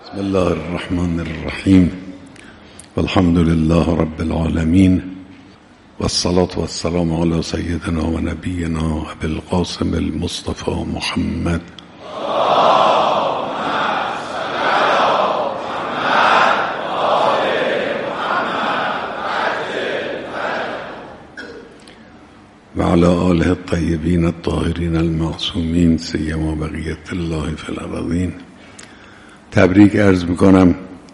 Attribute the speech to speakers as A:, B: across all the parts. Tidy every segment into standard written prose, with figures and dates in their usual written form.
A: بسم الله الرحمن الرحیم والحمد لله رب العالمین والصلاة والسلام علی سیدنا و نبینا ابی القاسم المصطفى محمد و علی آله الطیبین الطاهرین المعصومین سیما بقیت الله فی الارضین. تبریک عرض میکنم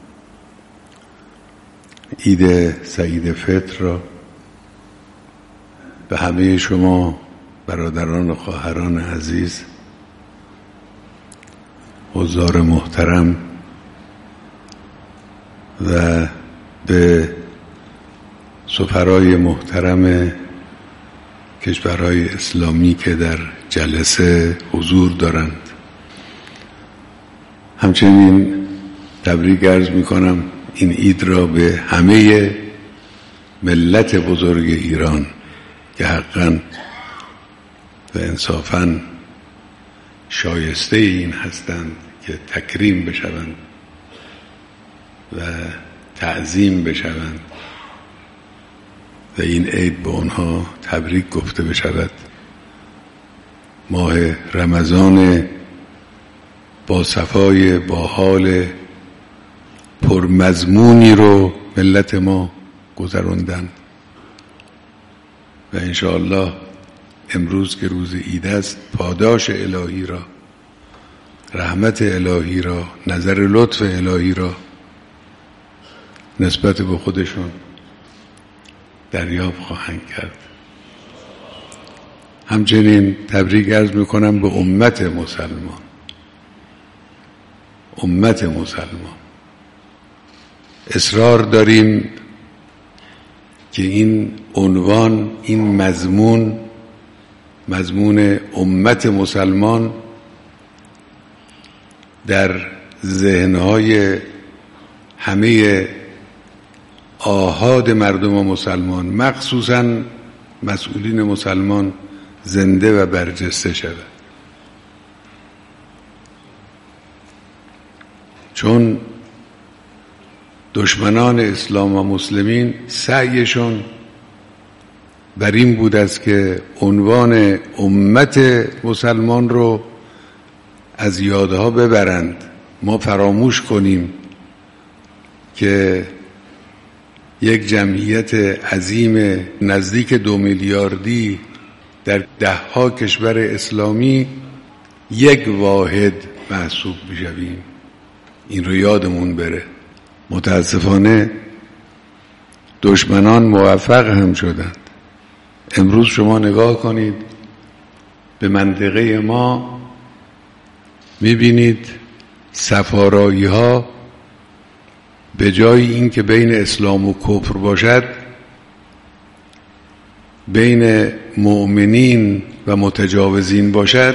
A: عید سعید فطر را به همه شما برادران و خواهران عزیز، حضار محترم و به سفرای محترم کشورهای اسلامی که در جلسه حضور دارند. همچنین تبریک عرض میکنم این عید را به همه ملت بزرگ ایران که حقا و انصافا شایسته این هستند که تکریم بشوند و تعظیم بشوند و این عید به آنها تبریک گفته بشود. ماه رمضان با صفای با حال پرمضمونی رو ملت ما گذراندن و انشاءالله امروز که روز عید است پاداش الهی را، رحمت الهی را، نظر لطف الهی را نسبت به خودشون دریافت خواهند کرد. همچنین تبریک عرض میکنم به امت مسلمان. اصرار داریم که این عنوان، این مضمون امت مسلمان در ذهنهای همه آحاد مردم مسلمان، مخصوصاً مسئولین مسلمان، زنده و برجسته شود، چون دشمنان اسلام و مسلمین سعیشون بر این بود است که عنوان امت مسلمان رو از یادها ببرند. ما فراموش کنیم که یک جمعیت عظیم نزدیک 2 میلیاردی در 10 کشور اسلامی یک واحد محسوب بشویم. این رو یادمون بره. متاسفانه دشمنان موفق هم شدند. امروز شما نگاه کنید به منطقه ما، میبینید صفارایی ها به جای این که بین اسلام و کفر باشد، بین مؤمنین و متجاوزین باشد،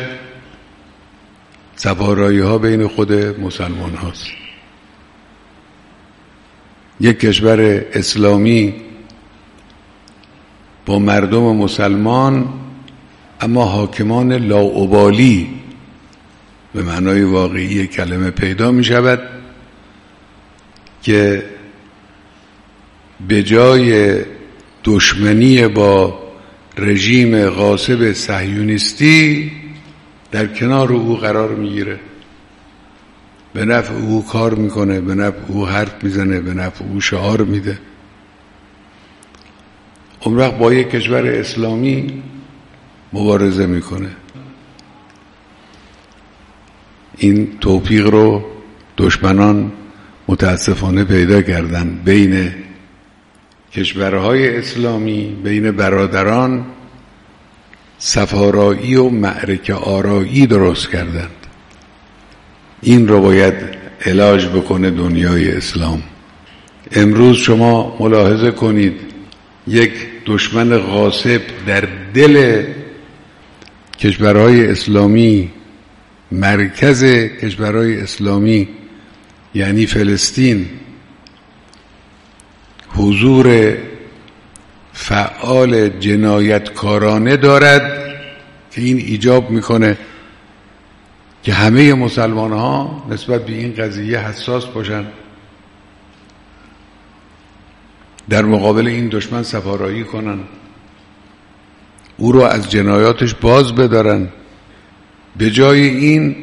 A: صفارایی ها بین خود مسلمان هاست. یک کشور اسلامی با مردم مسلمان اما حاکمان لاابالی به معنای واقعی کلمه پیدا می شود که به جای دشمنی با رژیم غاصب صهیونیستی در کنار او قرار میگیره، به نفع او کار میکنه، به نفع او حرف میزنه، به نفع او شعار میده. اون وقت با یک کشور اسلامی مبارزه میکنه. این توفیق رو دشمنان متاسفانه پیدا کردن، بین کشورهای اسلامی، بین برادران صفارایی و معرکه آرایی درست کردند. این رو باید علاج بکنه دنیای اسلام. امروز شما ملاحظه کنید یک دشمن غاصب در دل کشورهای اسلامی، مرکز کشورهای اسلامی یعنی فلسطین، حضور فعال جنایتکارانه دارد که این ایجاب میکنه که همه مسلمان ها نسبت به این قضیه حساس باشن، در مقابل این دشمن سپارایی کنن، او رو از جنایاتش باز بدارن. به جای این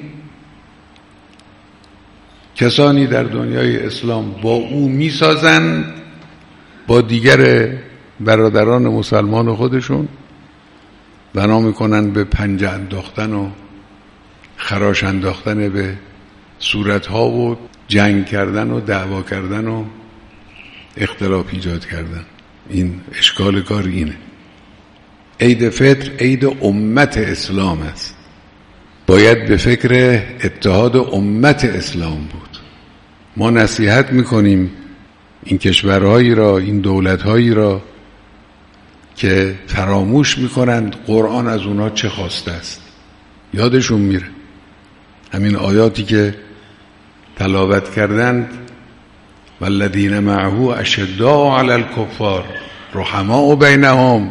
A: کسانی در دنیای اسلام با او میسازند، با دیگر برادران مسلمان خودشون بنا میکنن به پنجه انداختن و خراش انداختن به صورتها و جنگ کردن و دعوا کردن و اختلاف ایجاد کردن. این اشکال کار اینه. عید فطر عید امت اسلام است، باید به فکر اتحاد امت اسلام بود. ما نصیحت میکنیم این کشورهایی را، این دولتهایی را که فراموش میکنند قرآن از اونها چه خواسته است. یادشون میره همین آیاتی که تلاوت کردند، والذین معه اشداء علی الکفار رحماء بینهم،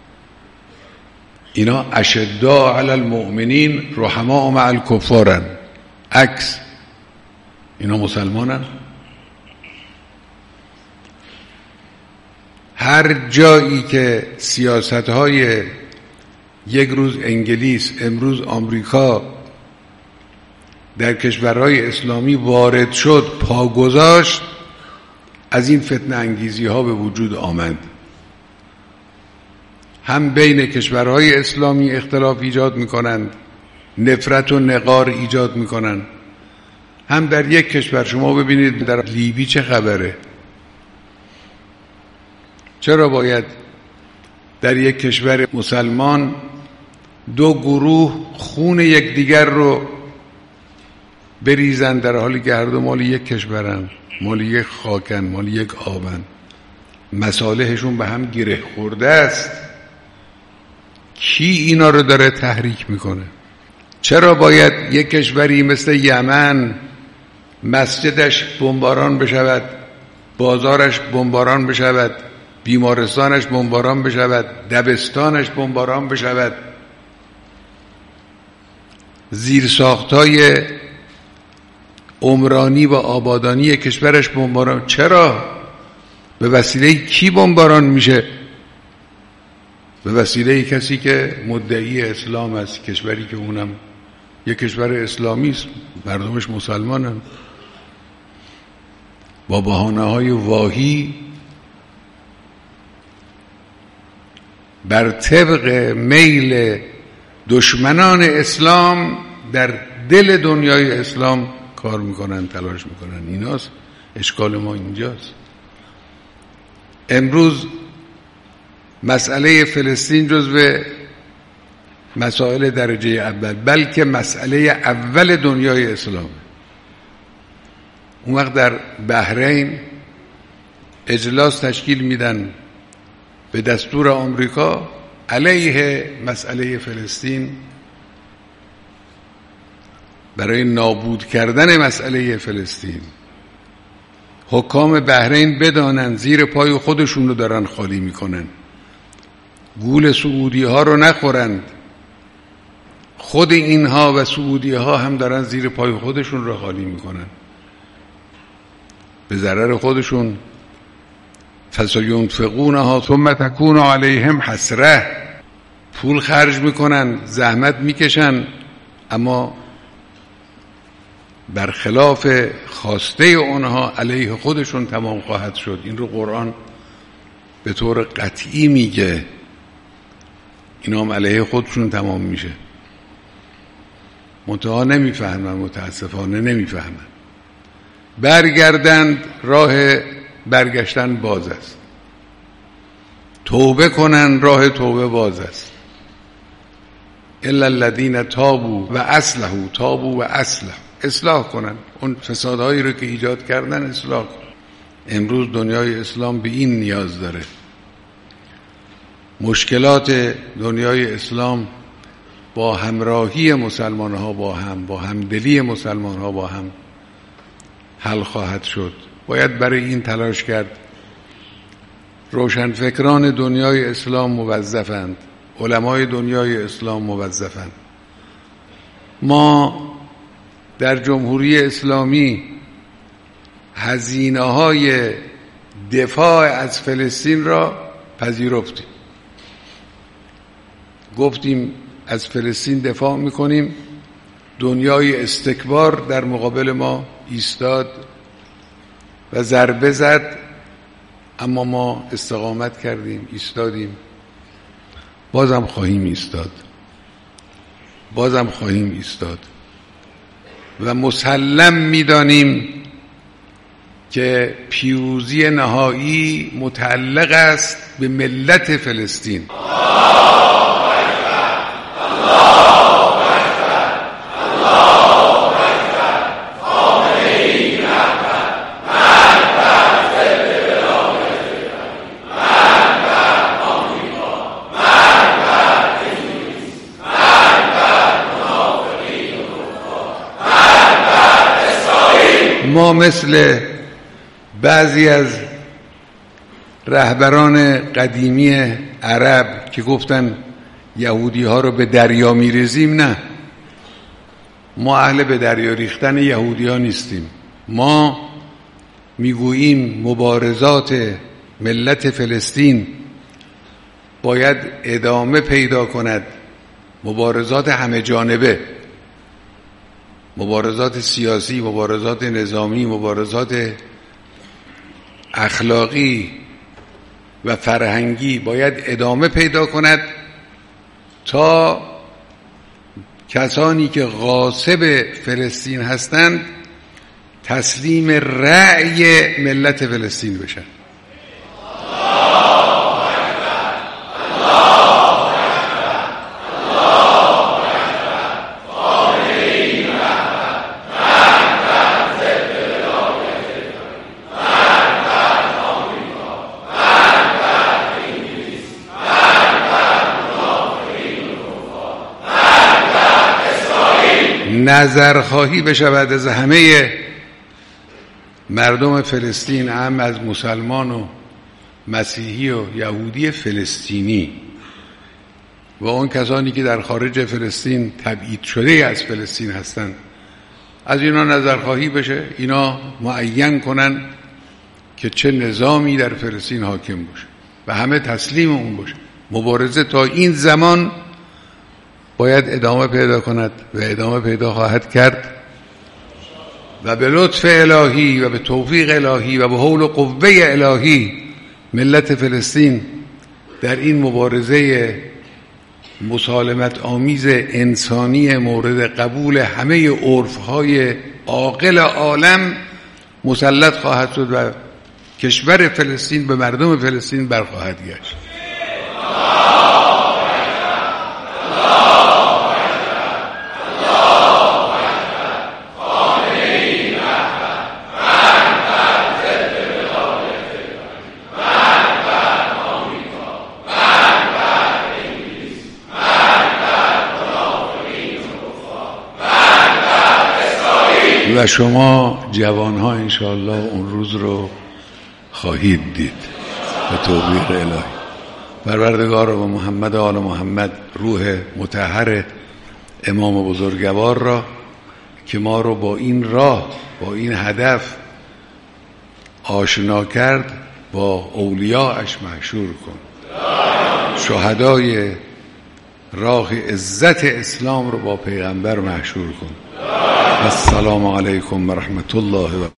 A: اینا اشداء علی المؤمنین رحماء مع الکفارن، عکس. اینا مسلمانن. هر جایی که سیاست‌های یک روز انگلیس امروز آمریکا در کشورهای اسلامی وارد شد، پا گذاشت، از این فتنه انگیزی ها به وجود آمد. هم بین کشورهای اسلامی اختلاف ایجاد میکنند، نفرت و نقار ایجاد میکنند، هم در یک کشور. شما ببینید در لیبی چه خبره. چرا باید در یک کشور مسلمان دو گروه خون یکدیگر رو بریزن، در حالی که هر دو مال یک کشورن، مال یک خاکن، مال یک آبن، مصالحشون به هم گره خورده است؟ کی اینا رو داره تحریک میکنه؟ چرا باید یک کشوری مثل یمن مسجدش بمباران بشود، بازارش بمباران بشود، بیمارستانش بمباران بشود، دبستانش بمباران بشود، زیرساختای عمرانی و آبادانی کشورش بمباران؟ چرا؟ به وسیله کی بمباران میشه؟ به وسیله کسی که مدعی اسلام است، کشوری که اونم یک کشور اسلامی است، مردمش مسلمانن. با بهانه‌های واهی بر طبق میل دشمنان اسلام در دل دنیای اسلام کار میکنن، تلاش میکنن. ایناست اشکال ما، اینجاست. امروز مسئله فلسطین جزو مسائل درجه اول، بلکه مسئله اول دنیای اسلام. اون وقت در بحرین اجلاس تشکیل میدن به دستور آمریکا علیه مسئله فلسطین، برای نابود کردن مسئله فلسطین. حکام بحرین بدانن زیر پای خودشون رو دارن خالی میکنن، گول سعودی ها رو نخورند. خود اینها و سعودی ها هم دارن زیر پای خودشون رو خالی میکنن به ضرر خودشون. فسینفقونها ثم تکون علیهم حسره، پول خرج میکنن، زحمت میکشن، اما برخلاف خواسته اونها علیه خودشون تمام خواهد شد. این رو قرآن به طور قطعی میگه، اینا هم علیه خودشون تمام میشه. منتها نمیفهمن، متاسفانه نمیفهمن. برگردند، راه برگشتن باز است. توبه کنن، راه باز است. الا الذین تابوا و اصلحوا، تابوا و اصلاح کنن، اون فسادهایی رو که ایجاد کردن اصلاح کنن. امروز دنیای اسلام به این نیاز داره. مشکلات دنیای اسلام با همراهی مسلمان ها، با همدلی مسلمان ها با هم حل خواهد شد. باید برای این تلاش کرد. روشنفکران دنیای اسلام موظفند، علمای دنیای اسلام موظفند. ما در جمهوری اسلامی هزینه‌های دفاع از فلسطین را پذیرفتیم. گفتیم از فلسطین دفاع میکنیم. دنیای استکبار در مقابل ما ایستاد و ضربه زد، اما ما استقامت کردیم، ایستادیم. بازم خواهیم ایستاد، بازم خواهیم ایستاد و مسلم میدانیم که پیروزی نهایی متعلق است به ملت فلسطین. ما مثل بعضی از رهبران قدیمی عرب که گفتن یهودی ها رو به دریا میریزیم، نه، ما اهل به دریا ریختن یهودی ها نیستیم. ما میگوییم مبارزات ملت فلسطین باید ادامه پیدا کند، مبارزات همه جانبه، مبارزات سیاسی، مبارزات نظامی، مبارزات اخلاقی و فرهنگی باید ادامه پیدا کند تا کسانی که غاصب فلسطین هستند تسلیم رأی ملت فلسطین بشن. نظرخواهی بشود از همه مردم فلسطین، هم از مسلمان و مسیحی و یهودی فلسطینی و اون کسانی که در خارج فلسطین تبعید شده از فلسطین هستند، از اینا نظرخواهی بشه، اینا معین کنن که چه نظامی در فلسطین حاکم باشه و همه تسلیم اون باشه. مبارزه تا این زمان باید ادامه پیدا کند و ادامه پیدا خواهد کرد و به لطف الهی و به توفیق الهی و به حول و قوه الهی ملت فلسطین در این مبارزه مسالمت آمیز انسانی مورد قبول همه عرفهای عاقل عالم مسلط خواهد شد و کشور فلسطین به مردم فلسطین برخواهد گشت. و شما جوانها انشاءالله اون روز رو خواهید دید به توفیق الهی. پروردگار و محمد آل محمد روح مطهر امام بزرگوار را که ما رو با این راه، با این هدف آشنا کرد، با اولیاءش محشور کن. شهدای راه عزت اسلام رو با پیغمبر محشور کن. السلام علیکم و رحمت الله و